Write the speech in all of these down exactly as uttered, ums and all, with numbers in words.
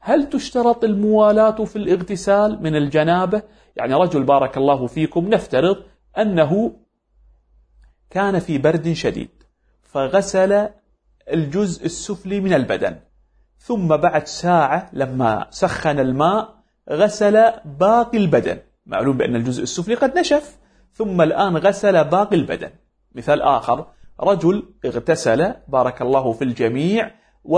هل تشترط الموالاة في الاغتسال من الجنابة؟ يعني رجل بارك الله فيكم نفترض أنه كان في برد شديد فغسل الجزء السفلي من البدن، ثم بعد ساعة لما سخن الماء غسل باقي البدن، معلوم بأن الجزء السفلي قد نشف، ثم الآن غسل باقي البدن. مثال آخر، رجل اغتسل بارك الله في الجميع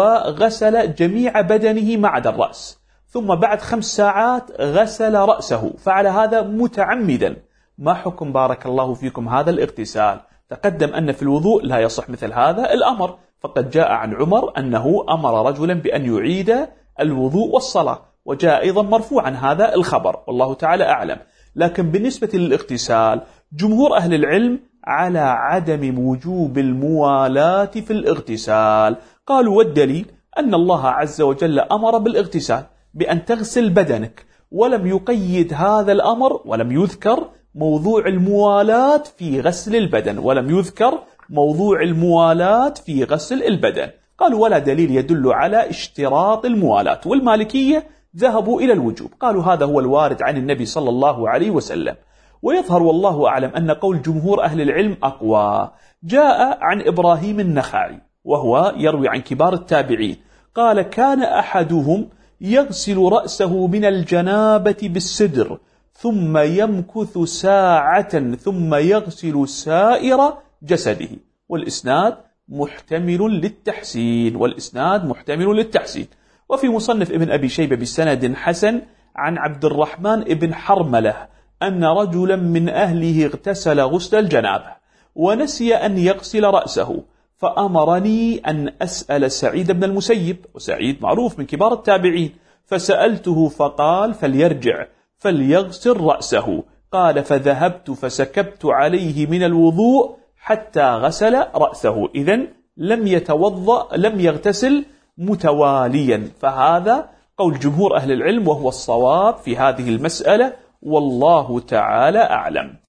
وغسل جميع بدنه ما عدا الرأس، ثم بعد خمس ساعات غسل رأسه، فعل هذا متعمدا، ما حكم بارك الله فيكم هذا الاغتسال؟ تقدم أن في الوضوء لا يصح مثل هذا الأمر، فقد جاء عن عمر أنه أمر رجلا بأن يعيد الوضوء والصلاة، وجاء أيضا مرفوعا هذا الخبر، والله تعالى أعلم. لكن بالنسبة للاغتسال جمهور أهل العلم على عدم وجوب الموالاة في الاغتسال، قالوا والدليل أن الله عز وجل أمر بالاغتسال بأن تغسل بدنك، ولم يقيد هذا الأمر، ولم يذكر موضوع الموالاة في غسل البدن، ولم يذكر موضوع الموالاة في غسل البدن. قالوا ولا دليل يدل على اشتراط الموالاة، والمالكية ذهبوا إلى الوجوب، قالوا هذا هو الوارد عن النبي صلى الله عليه وسلم. ويظهر والله أعلم أن قول جمهور أهل العلم أقوى. جاء عن إبراهيم النخعي وهو يروي عن كبار التابعين قال كان أحدهم يغسل رأسه من الجنابة بالسدر ثم يمكث ساعة ثم يغسل سائر جسده، والإسناد محتمل للتحسين، والإسناد محتمل للتحسين. وفي مصنف ابن أبي شيبة بسند حسن عن عبد الرحمن ابن حرملة أن رجلا من أهله اغتسل غسل الجنابة ونسي أن يغسل رأسه، فأمرني أن أسأل سعيد بن المسيب، وسعيد معروف من كبار التابعين، فسألته فقال فليرجع فليغسل رأسه. قال فذهبت فسكبت عليه من الوضوء حتى غسل رأسه، إذن لم يتوضأ لم يغتسل متواليا، فهذا قول جمهور أهل العلم وهو الصواب في هذه المسألة، والله تعالى أعلم.